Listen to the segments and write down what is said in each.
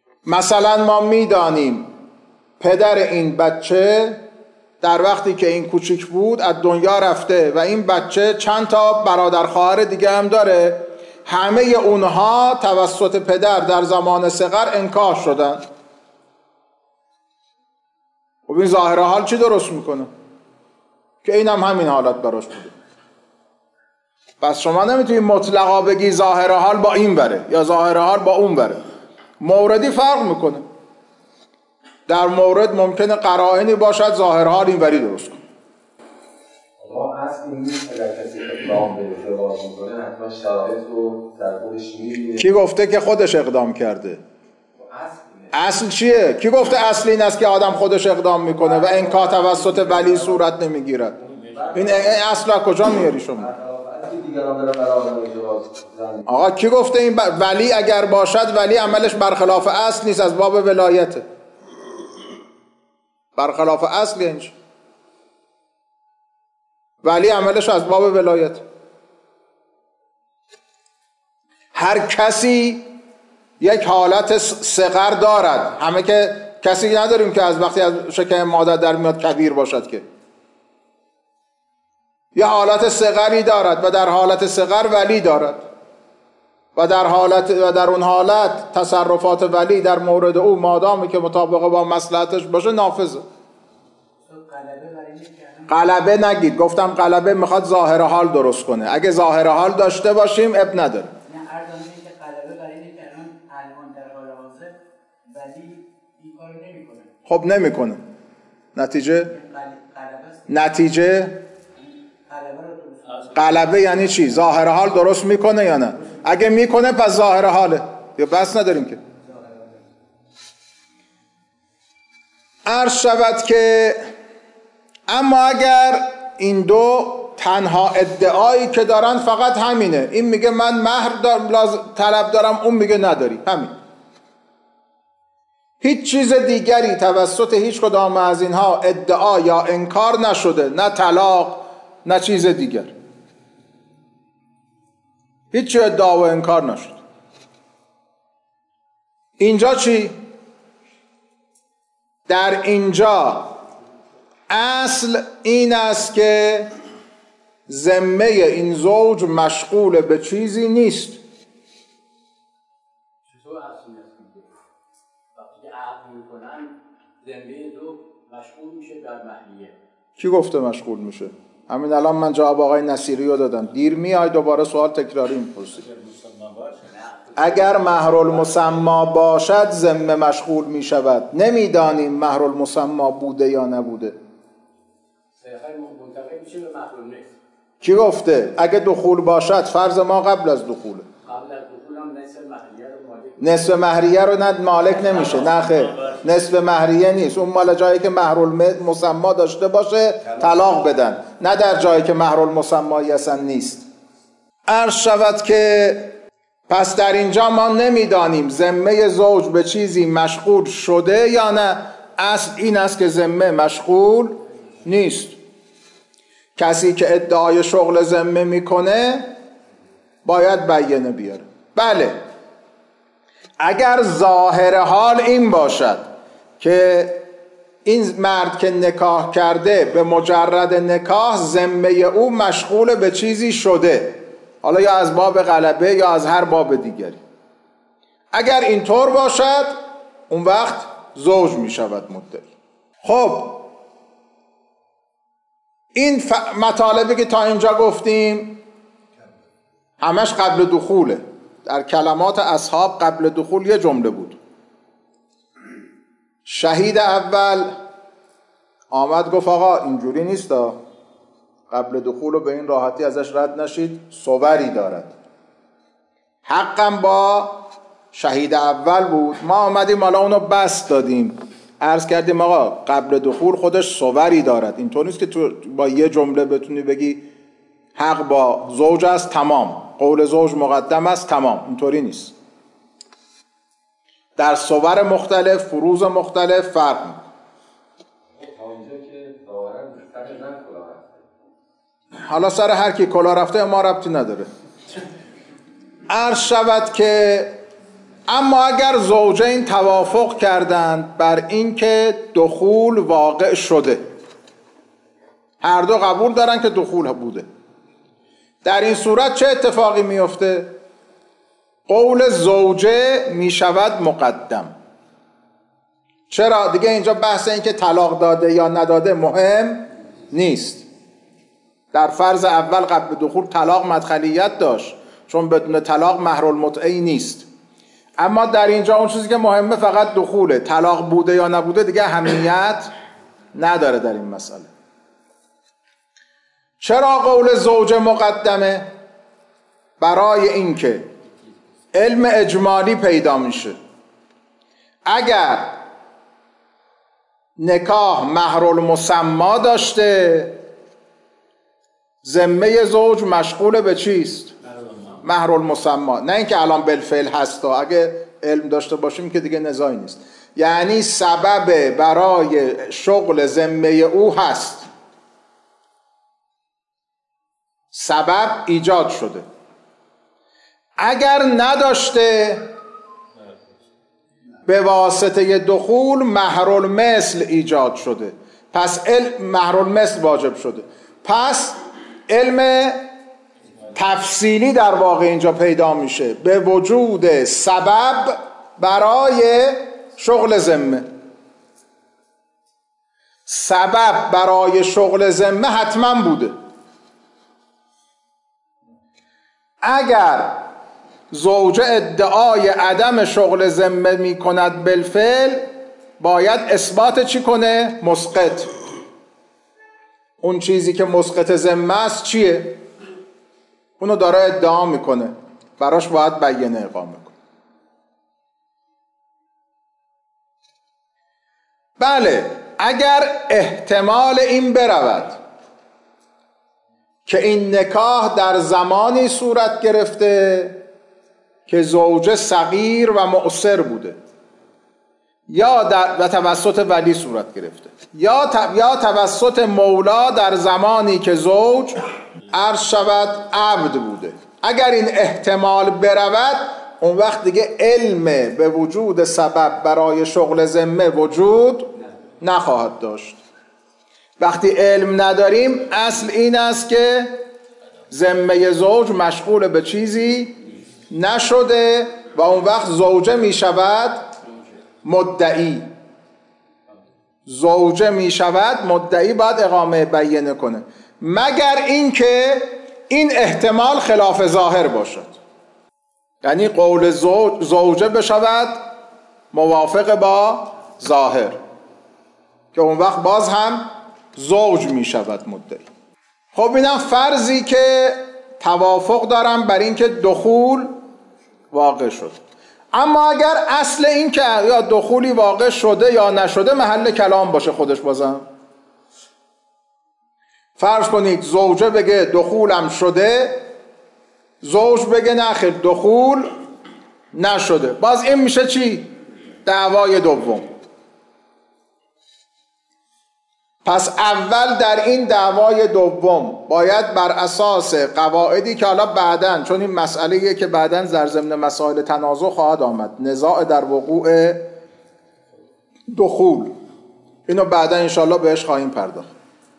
مثلا ما میدانیم پدر این بچه در وقتی که این کوچیک بود از دنیا رفته و این بچه چند تا برادر خواهر دیگه هم داره، همه اونها توسط پدر در زمان صغر انکار شدن. خب این ظاهر حال چی درست میکنه؟ که این هم همین حالت براش بوده. پس شما نمیتونید مطلقا بگی ظاهر حال با این بره یا ظاهر حال با اون بره، موردی فرق میکنه. در مورد ممکنه قرائنی باشد ظاهر حال این وری درست کنه. ما اصل نیست اگر کسی اقدام به ازدواج میکنه حتما شرایط رو در خودش میبینه. کی گفته که خودش اقدام کرده؟ اصل چیه؟ کی گفته اصل این است که آدم خودش اقدام میکنه و انکار توسط ولی صورت نمیگیرد؟ این اصل از کجا میاری شما؟ آقا کی گفته این ولی اگر باشد ولی عملش برخلاف اصل نیست، از باب ولایته. برخلاف اصل یعنی ولی عملش از باب ولایت. هر کسی یک حالت صغر دارد. همه که کسی نداریم که از وقتی از شکم مادر در میاد کبیر باشد، که یه حالت صغری دارد و در حالت صغر ولی دارد و در اون حالت تصرفات ولی در مورد او مادامی که مطابق با مصلحتش باشه نافذه. غلبه نگید، گفتم غلبه میخواد ظاهر حال درست کنه. اگه ظاهر حال داشته باشیم اب نداره. خب نمیکنه. نتیجه غلبه یعنی چی؟ ظاهر حال درست میکنه یا نه؟ اگه میکنه پس ظاهر حاله، یا بس نداریم که. عرض شود که اما اگر این دو تنها ادعایی که دارن فقط همینه، این میگه من مهر طلب دارم، اون میگه نداری، همین، هیچ چیز دیگری توسط هیچ کدام از اینها ادعا یا انکار نشده، نه طلاق نه چیز دیگر، هیچ ادعا و انکار نشد. اینجا چی؟ در اینجا اصل این است که ذمه این زوج مشغول به چیزی نیست. چطور اصل نیست؟ وقتی که عقد میکنن ذمه دو مشغول میشه در مهریه. کی گفته مشغول میشه؟ همین الان من جواب آقای نصیری رو دادم. دیر میای دوباره سوال تکراری میپرسی. اگر مهرالمسما باشد ذمه مشغول میشود. نمیدانیم مهرالمسما بوده یا نبوده. کی گفته؟ اگه دخول باشد، فرض ما قبل از دخوله. قبل از دخول هم نصف مهریه رو نه مالک نمیشه، نه خیر، نصف مهریه نیست، اون مال جایی که مهرالمسما داشته باشه طلاق بدن، نه در جایی که مهرالمسمایی اصلا نیست. عرض شود که پس در اینجا ما نمیدانیم ذمه زوج به چیزی مشغول شده یا نه. اصل این است که ذمه مشغول نیست. کسی که ادعای شغل ذمه میکنه باید بیانه بیاره. بله، اگر ظاهر حال این باشد که این مرد که نکاح کرده به مجرد نکاح ذمه او مشغول به چیزی شده، حالا یا از باب غلبه یا از هر باب دیگری، اگر اینطور باشد اون وقت زوج می شود مدعی. خب این مطالبی که تا اینجا گفتیم همش قبل دخوله. در کلمات اصحاب قبل دخول یه جمله بود. شهید اول آمد گفت آقا اینجوری نیست، قبل دخول رو به این راحتی ازش رد نشید، صوری دارد. حقم با شهید اول بود، ما آمدیم حالا اونو بس دادیم، عرض کردیم آقا قبل دخول خودش صوری دارد. اینطور نیست که تو با یه جمله بتونی بگی حق با زوج است تمام، قول زوج مقدم است تمام، اینطوری نیست. در صور مختلف، فروض مختلف فرق می‌کنه. حالا سر هر کی کلا رفته ما ربطی نداره. عرض شود که اما اگر زوجین توافق کردند بر اینکه دخول واقع شده، هر دو قبول دارن که دخول بوده، در این صورت چه اتفاقی میفته؟ قول زوجه میشود مقدم. چرا؟ دیگه اینجا بحث این که طلاق داده یا نداده مهم نیست. در فرض اول قبل دخول طلاق مدخلیت داشت، چون بدون طلاق مهر المتعه نیست. اما در اینجا اون چیزی که مهمه فقط دخوله. طلاق بوده یا نبوده دیگه اهمیت نداره در این مسئله. چرا قول زوجه مقدمه؟ برای اینکه علم اجمالی پیدا میشه. اگر نکاح مهر المسما داشته، ذمه زوج مشغول به چیست؟ مهر المسما. نه اینکه الان بالفعل هست، اگه علم داشته باشیم که دیگه نزاعی نیست. یعنی سبب برای شغل ذمه او هست، سبب ایجاد شده. اگر نداشته، به واسطه دخول مهر المثل ایجاد شده، پس مهر المثل واجب شده. پس علم تفصیلی در واقع اینجا پیدا میشه به وجود سبب برای شغل ذمه. سبب برای شغل ذمه حتما بوده. اگر زوجه ادعای عدم شغل ذمه می کند بالفعل، باید اثبات چی کنه؟ مسقط. اون چیزی که مسقط ذمه است چیه؟ اونو داره ادعا میکنه، براش باید بیانیه اقامه کنه. بله، اگر احتمال این برود که این نکاح در زمانی صورت گرفته که زوجه صغیر و معسر بوده، یا و توسط ولی صورت گرفته، یا توسط مولا در زمانی که زوج عرض شود عبد بوده، اگر این احتمال برود، اون وقت دیگه علم به وجود سبب برای شغل ذمه وجود نخواهد داشت. وقتی علم نداریم، اصل این است که ذمه زوج مشغول به چیزی نشده و اون وقت زوجه می شود مدعی. زوجه می شود مدعی، باید اقامه بیانیه کنه، مگر اینکه این احتمال خلاف ظاهر باشد. یعنی قول زوجه بشود موافق با ظاهر، که اون وقت باز هم زوج می شود مدعی. خب اینم فرضی که توافق دارم بر این که دخول واقع شد. اما اگر اصل این که یا دخولی واقع شده یا نشده محل کلام باشه خودش، بازم فرض کنید زوجه بگه دخولم شده، زوج بگه نه خیر دخول نشده، باز این میشه چی؟ دعوای دوم. پس اول در این دعوای دوم باید بر اساس قواعدی که حالا بعدن، چون این مسئله‌ایه که بعدن در ضمن مسائل تنازع خواهد آمد، نزاع در وقوع دخول، اینو بعدا انشاءالله بهش خواهیم پرداخت.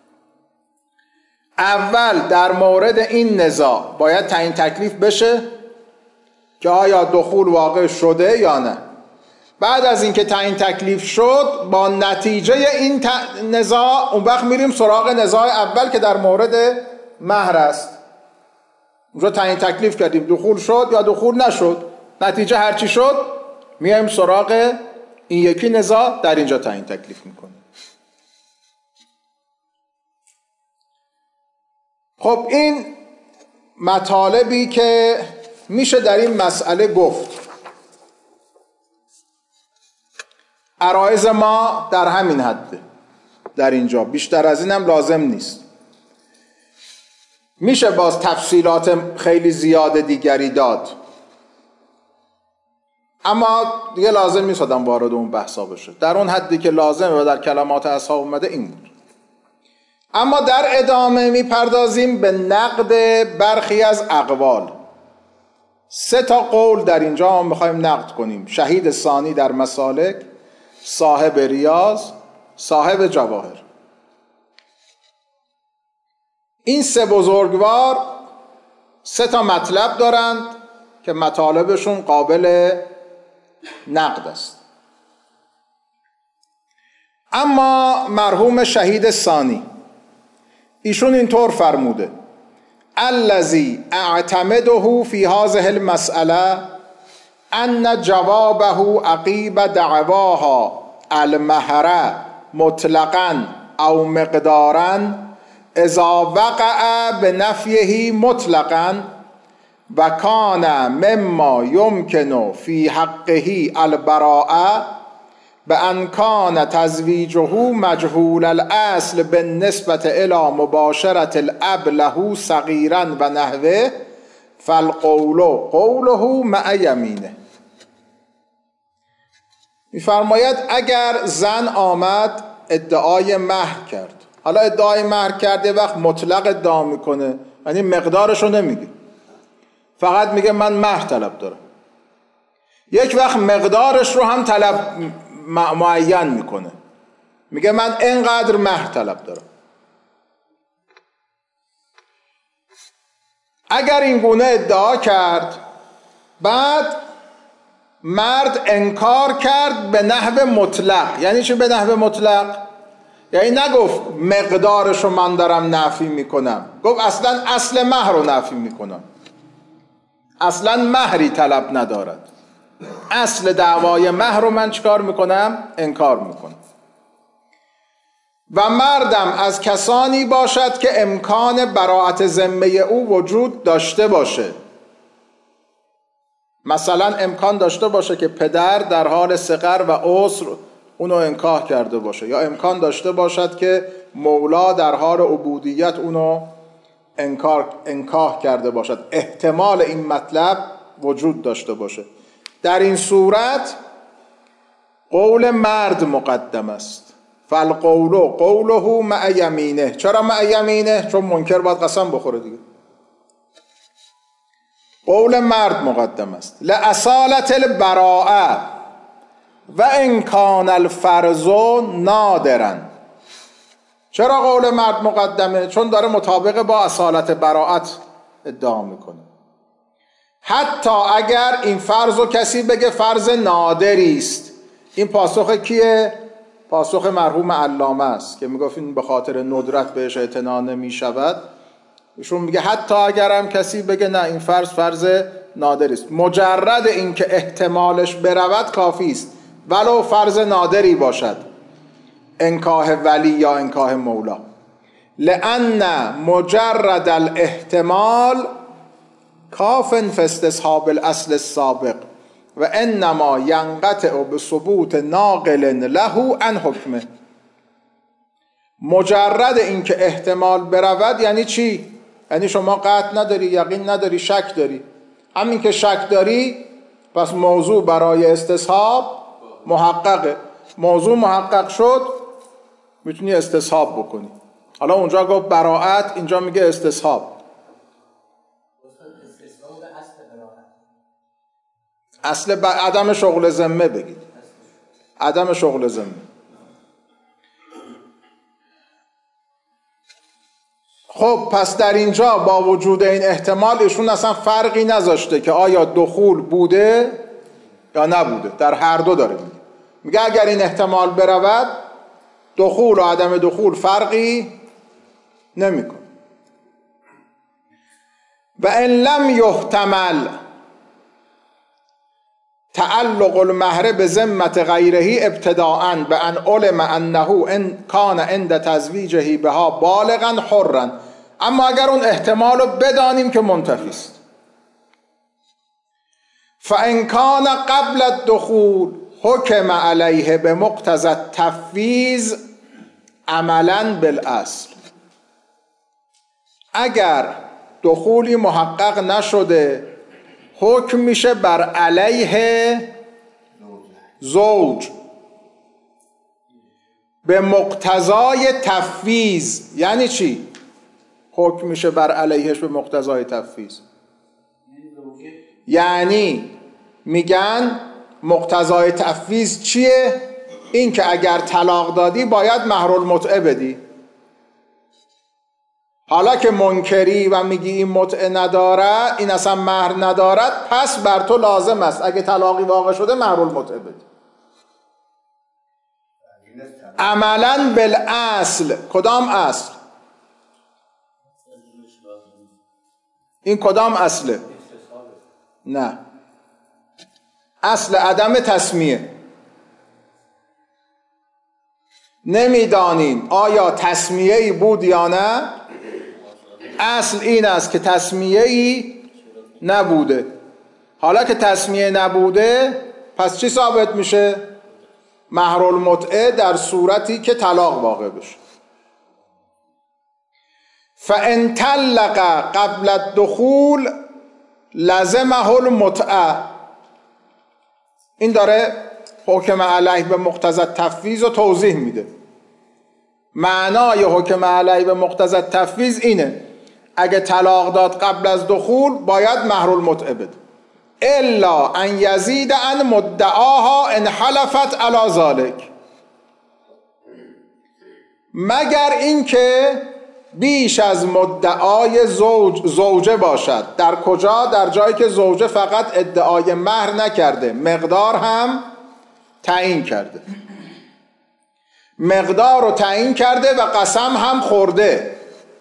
اول در مورد این نزاع باید تعیین تکلیف بشه که آیا دخول واقع شده یا نه. بعد از اینکه تعیین تکلیف شد، با نتیجه این نزاع اون وقت میریم سراغ نزاع اول که در مورد مهر است. اونجا تعیین تکلیف کردیم دخول شد یا دخول نشد، نتیجه هرچی شد میایم سراغ این یکی نزاع، در اینجا تعیین تکلیف میکنیم. خب این مطالبی که میشه در این مسئله گفت. عرایض ما در همین حده در اینجا، بیشتر از این هم لازم نیست. میشه باز تفصیلات خیلی زیاد دیگری داد، اما دیگه لازم نیست آدم وارد اون بحثا بشه. در اون حدی که لازمه و در کلمات اصحاب اومده این بود. اما در ادامه میپردازیم به نقد برخی از اقوال. 3 قول در اینجا ما میخوایم نقد کنیم. شهید ثانی در مسالک، صاحب ریاض، صاحب جواهر. این 3 بزرگوار 3 مطلب دارند که مطالبشون قابل نقد است. اما مرحوم شهید ثانی ایشون اینطور فرموده: الذی اعتمده فی هذه المسأله ان جوابه عقیب دعواها المهر مطلقا او مقدارا اذا وقع بنفیه مطلقا و کان مما یمکن فی حقه البراءه بأن کان تزویجه مجهول الاصل بالنسبة الى مباشرة الاب له صغیرا و نحوه فالقول قوله مع یمینه. میفرماید اگر زن آمد ادعای مهر کرد، حالا ادعای مهر کرده وقت مطلق ادعا میکنه، یعنی مقدارش رو نمیگه، فقط میگه من مهر طلب دارم. یک وقت مقدارش رو هم طلب معین میکنه، میگه من اینقدر مهر طلب دارم. اگر این گونه ادعا کرد، بعد مرد انکار کرد به نحو مطلق. یعنی چی به نحو مطلق؟ یعنی نگفت مقدارش رو من دارم نفی میکنم، گفت اصلا اصل مهر رو نفی میکنم، اصلا مهری طلب ندارد، اصل دعوای مهر رو من چیکار میکنم؟ انکار میکنم. و مردم از کسانی باشد که امکان براءت ذمه او وجود داشته باشه. مثلا امکان داشته باشه که پدر در حال صغر و عسر اونو انکاح کرده باشه، یا امکان داشته باشد که مولا در حال عبودیت اونو انکاح کرده باشد. احتمال این مطلب وجود داشته باشه. در این صورت قول مرد مقدم است. فالقول قوله مع یمینه. چرا مع یمینه؟ چون منکر باید قسم بخوره دیگه. قول مرد مقدم است. لأصالة البراءه و ان کان الفرض نادرا. چرا قول مرد مقدمه؟ چون داره مطابق با اصالت براءت ادعا میکنه. حتی اگر این فرض رو کسی بگه فرض نادری است. این پاسخ کیه؟ پاسخ مرحوم علامه است که میگفت این به خاطر ندرت بهش اعتنا نمیشود. ایشون میگه حتی اگر هم کسی بگه نه این فرض نادری است، مجرد این که احتمالش برود کافی است، ولو فرض نادری باشد، انکاح ولی یا انکاح مولا. لأن مجرد الاحتمال کاف فی استصحاب الاصل السابق و انما ینقطع بثبوت ناقل له عن حکمه. مجرد این که احتمال برود یعنی چی؟ یعنی شما قطع نداری، یقین نداری، شک داری. همین که شک داری پس موضوع برای استصحاب محققه. موضوع محقق شد میتونی استصحاب بکنی. حالا اونجا گفت براءت، اینجا میگه استصحاب. اصل عدم شغل ذمه بگید، عدم شغل ذمه. خب پس در اینجا با وجود این احتمال ایشون اصلا فرقی نذاشته که آیا دخول بوده یا نبوده، در هر دو داره میگه اگر این احتمال برود دخول و عدم دخول فرقی نمیکنه. و ان لم یحتمل تعلق المهر به ذمت غیره ابتداءً به ان علم انه ان کان عند تزویجه بها بالغا حرا. اما اگر اون احتمال رو بدانیم که منتفی است، فان کان قبل الدخول حکم علیه به مقتضی التفویض عملا بالاصل. اگر دخولی محقق نشده حکم میشه بر علیه زوج به مقتضای تفویض. یعنی چی؟ حکم میشه بر علیهش به مقتضای تفویض یعنی میگن مقتضای تفویض چیه؟ این که اگر طلاق دادی باید مهر المتعه بدی. حالا که منکری و میگی این متعه نداره، این اصلا مهر ندارد، پس بر تو لازم است اگه طلاقی واقع شده مهر المتعه بدی. عملا بالاصل. کدام اصل؟ این کدام اصله؟ نه، اصل عدم تسمیه. نمیدانیم آیا تسمیه‌ای بود یا نه. اصل این است که تسمیه‌ای نبوده. حالا که تسمیه نبوده پس چی ثابت میشه؟ مهر المتعه در صورتی که طلاق واقع بشه. فان طلق قبل الدخول لزمه المتعه. این داره حکم علیه به مقتضی التفویض رو توضیح میده. معنای حکم علیه به مقتضی التفویض اینه اگه طلاق داد قبل از دخول باید مهر المتعه بده، الا ان یزید عن مدعاها ان حلفت علی ذلک، مگر اینکه بیش از مدعای زوجه باشد. در کجا؟ در جایی که زوجه فقط ادعای مهر نکرده، مقدار هم تعیین کرده. مقدار رو تعیین کرده و قسم هم خورده.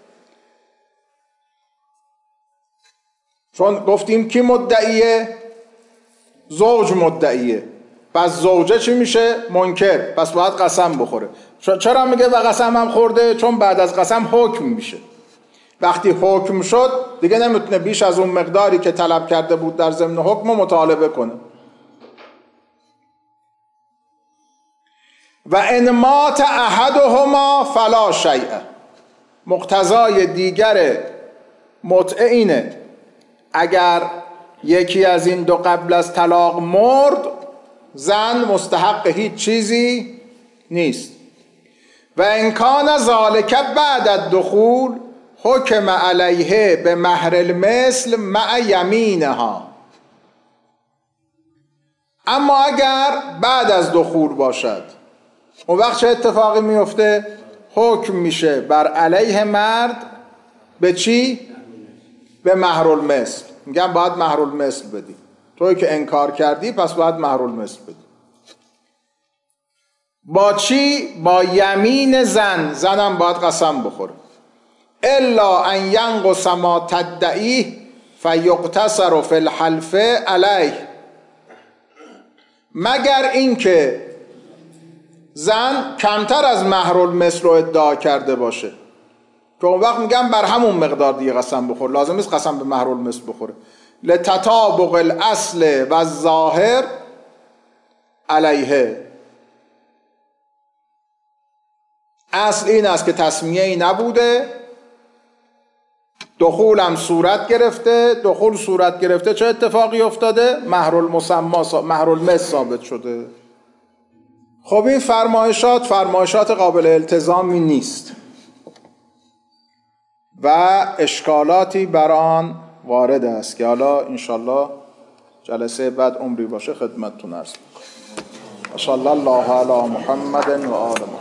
چون گفتیم کی مدعیه؟ زوج مدعیه. پس زوجه چی میشه؟ منکر. پس باید قسم بخوره. چرا میگه و قسم هم خورده؟ چون بعد از قسم حکم میشه. وقتی حکم شد دیگه نمیتونه بیش از اون مقداری که طلب کرده بود در ضمن حکم مطالبه کنه. و ان مات احدهما فلا شیء. مقتضای دیگر متعه اینه اگر یکی از این دو قبل از طلاق مرد، زن مستحق هیچ چیزی نیست. و ان کان ذالک بعد الدخول حکم علیه به مهر المثل مع یمینها. اما اگر بعد از دخول باشد، اون وقت چه اتفاقی میفته؟ حکم میشه بر علیه مرد به چی؟ به مهر المثل. میگم باید مهر المثل بدی. توی که انکار کردی پس باید مهر المثل بدی. با چی؟ با یمین زن. زنم باید قسم بخوره. الا ان ینقص ما تدعیه فیقتصر فی الحلف علیه. مگر اینکه زن کمتر از مهر المثل رو ادعا کرده باشه، که اون وقت میگم بر همون مقدار دیگه قسم بخور. لازم نیست قسم به مهر المثل بخوره. لتطابق الاصل و الظاهر علیه. اصل این است که تسمیه‌ای نبوده، دخول هم صورت گرفته. دخول صورت گرفته چه اتفاقی افتاده؟ مهر المثل ثابت شده. خب این فرمایشات قابل التزامی نیست و اشکالاتی بر آن وارد است که حالا انشالله جلسه بعد عمری باشه خدمتتون عرض می‌کنم. صلی الله علی محمد و آل محمد.